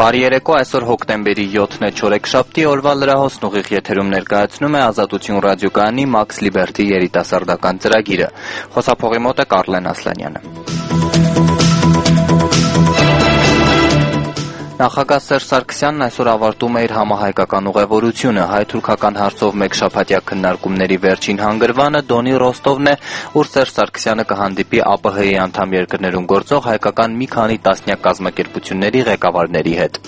Բարի երեկո, այսօր հոկտեմբերի 7-ն է չորեքշաբթի, օրվա լրահոսն ուղիղ եթերում ներկայացնում է Ազատություն ռադիոկայանի Max Liberty երիտասարդական ծրագիրը։ Խոսափողի մոտ է Կարլեն Ասլանյանը։ Նախագահ Սերժ Սարգսյանն այսօր ավարտում է իր համահայկական ուղևորությունը։ Հայ-թուրքական հարցով մեկ շաբաթյա քննարկումների վերջին հանգրվանը Դոնի Ռոստովն է, ուր Սերժ Սարգսյանը կհանդիպի ԱՊՀ-ի անդամ երկրներում գործող հայկական մի քանի տասնյակ կազմակերպությունների ղեկավարների հետ։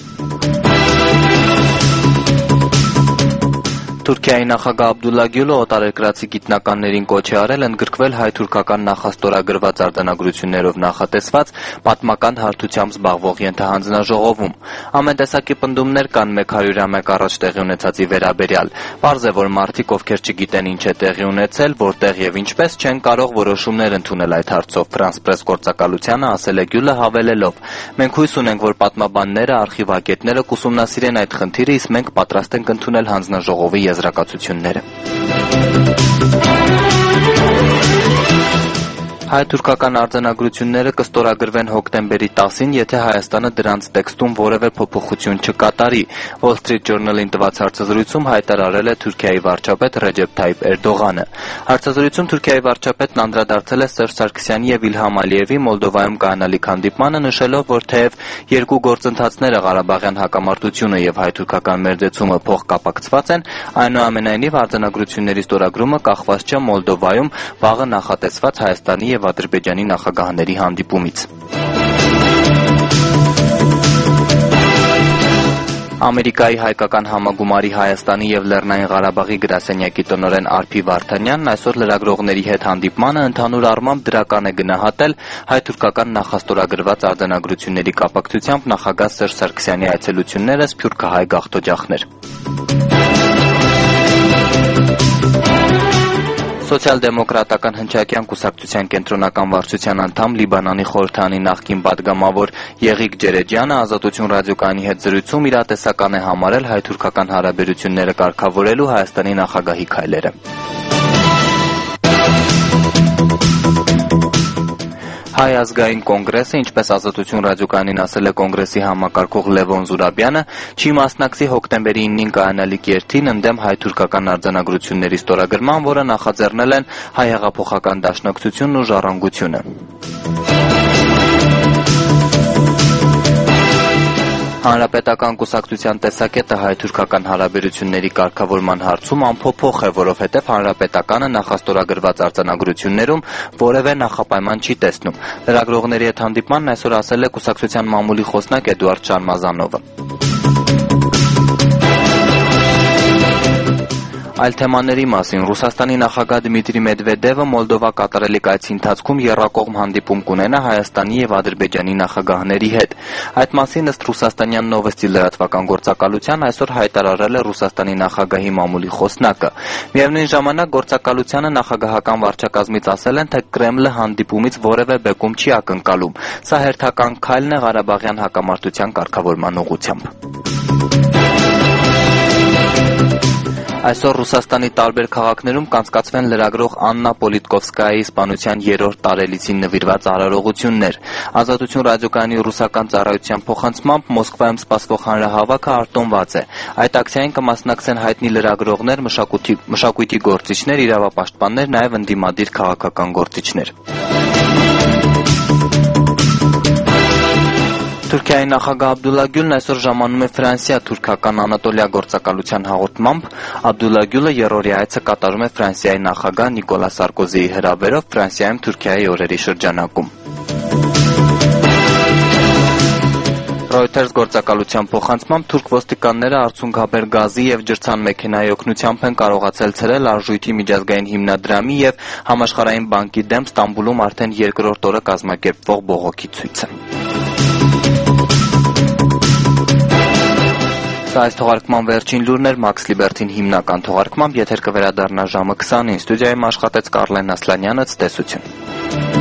Թուրքիայի նախագահ Աբդուլլա Գյուլը օտարերկրացի գիտնականներին կոչ է արել ընդգրկվել հայ-թուրքական նախաստորագրված արձանագրություններով նախատեսված պատմական հարթությամբ զբաղվող ենթահանձնաժողովում։ Ամեն տեսակի պնդումներ կան 100-ամյակ առաջ տեղի ունեցածի վերաբերյալ։ Պարզ է, որ մարդիկ, ովքեր չգիտեն ինչ է տեղի ունեցել, որտեղ եւ ինչպես, չեն կարող որոշումներ ընդունել այդ հարցով։ France Press գործակալությանը ասել է Գյուլը հավելելով. «Մենք հույս ունենք, որ պատմաբանները, արխիվագետները կուսումնասիրեն այդ խնդիրը, իսկ մենք պատրաստ ենք ընդունել հանձնաժողովի եզրակացությունները»։ Հայ-թուրքական արձանագրությունները կստորագրվեն հոկտեմբերի 10-ին, եթե Հայաստանը դրանց տեքստում որևէ փոփոխություն չկատարի։ Wall Street Journal-ին տված հարցազրույցում հայտարարել է Թուրքիայի վարչապետ Ռեջեփ Թայիփ Էրդողանը։ Հարցազրույցում Թուրքիայի վարչապետն անդրադարձել է Սերժ Սարգսյանի եւ Իլհամ Ալիևի Մոլդովայում կայանալիք հանդիպմանը, նշելով, որ թեև երկու գործընթացները Ղարաբաղյան հակամարտությունը եւ հայ-թուրքական մերձեցումը փոխկապակցված են, այնուամենայնիվ արձանագրությունների ստորագրումը կախված չէ Մոլդովայում վաղը նախատեսված Հայաստանի եւ Ադրբեջանի նախագահների հանդիպումից։ Ամերիկայի հայկական համագումարի Հայաստանի եւ Լեռնային Ղարաբաղի գրասենյակի տնօրեն Արփի Վարդանյանն այսօր լրագրողների հետ հանդիպմանը ընդհանուր առմամբ դրական է գնահատել հայ-թուրքական նախաստորագրված արձանագրությունների կապակցությամբ նախագահ Սերժ Սարգսյանի այցելությունները սփյուռքահայ գաղթօջախներ։ Սոցիալ-դեմոկրատական հնչակյան կուսակցության կենտրոնական վարչության անդամ Լիբանանի խորհրդարանի նախկին պատգամավոր Եղիկ Ջերեջյանը Ազատություն ռադիոկայանի հետ զրույցում իրատեսական է համարել հայ-թուրքական հարաբերությունները կարգավորելու Հայաստանի նախագահի քայլերը։ Հայ ազգային կոնգրեսը, ինչպես Ազատություն ռադիոկայանին ասել է կոնգրեսի համակարգող Լևոն Զուրաբյանը, չի մասնակցի հոկտեմբերի 9-ին կայանալիք երթին ընդդեմ հայ-թուրքական արձանագրությունների ստորագրման, որը նախաձեռնել են Հայ հեղափոխական դաշնակցությունն ու Ժառանգությունը։ Հանրապետական կուսակցության տեսակետը հայ-թուրքական հարաբերությունների կարգավորման հարցում անփոփոխ է, որովհետև Հանրապետականը նախաստորագրված արձանագրություններում որևէ նախապայման չի տեսնում։ Լրագրողների հետ հանդիպմանն այսօր ասել է կուսակցության մամուլի խոսնակ Էդուարդ Շարմազանովը։ Այլ թեմաների մասին Ռուսաստանի նախագահ Դմիտրի Մեդվեդևը Մոլդովա կատարելիք այցի ընթացքում եռակողմ հանդիպում կունենա Հայաստանի եւ Ադրբեջանի նախագահների հետ։ Այդ մասին ըստ ռուսաստանյան Նովոստի լրատվական գործակալության այսօր հայտարարել է Ռուսաստանի նախագահի մամուլի խոսնակը։ Միևնույն ժամանակ գործակալությանը նախագահական վարչակազմից ասել են, թե Կրեմլը հանդիպումից որևէ բեկում չի ակնկալում։ Սա հերթական քայլն է Ղարաբաղյան հակամարտության կարգավորման ուղղությամբ։ Այսօր Ռուսաստանի տարբեր քաղաքներում կանցկացվեն լրագրող Աննա Պոլիտկովսկայայի սպանության 3-րդ տարելիցին նվիրված արարողություններ։ Ազատություն ռադիոկայանի ռուսական ծառայության փոխանցմամբ Մոսկվայում սպասվող հանրահավաքը արտոնված է։ Այդ ակցիային կմասնակցեն հայտնի լրագրողներ, մշակույթի գործիչներ, իրավապաշտպաններ, նաև ընդդիմադիր քաղաքական գործիչներ։ Թուրքիայի նախագահ Աբդուլլա Գյուլն այսօր ժամանում է Ֆրանսիա թուրքական Անատոլիա գործակալության հաղորդմամբ։ Աբդուլլա Գյուլը երրորդյա այցը կատարում է Ֆրանսիայի նախագահ Նիկոլա Սարկոզիի հրավերով Ֆրանսիայում Թուրքիայի օրերի շրջանակում։ Reuters գործակալության փոխանցմամբ թուրք ոստիկանները արցունքաբեր գազի եւ ջրցան մեքենայի օգնությամբ են կարողացել ցրել Արժույթի միջազգային հիմնադրամի եւ Համաշխարհային բանկի դեմ Ստամբուլում արդեն երկրորդ օրը կազմակերպվող բողոքի ցույցը։ Սա այս թողարկման վերջին լուրն էր Max Liberty-ին հիմնական թողարկմամբ, եթեր կվերադառնա ժամը 20-ին։ Ստուդիայում աշխատեց Կարլեն Ասլանյանը, ցտեսություն։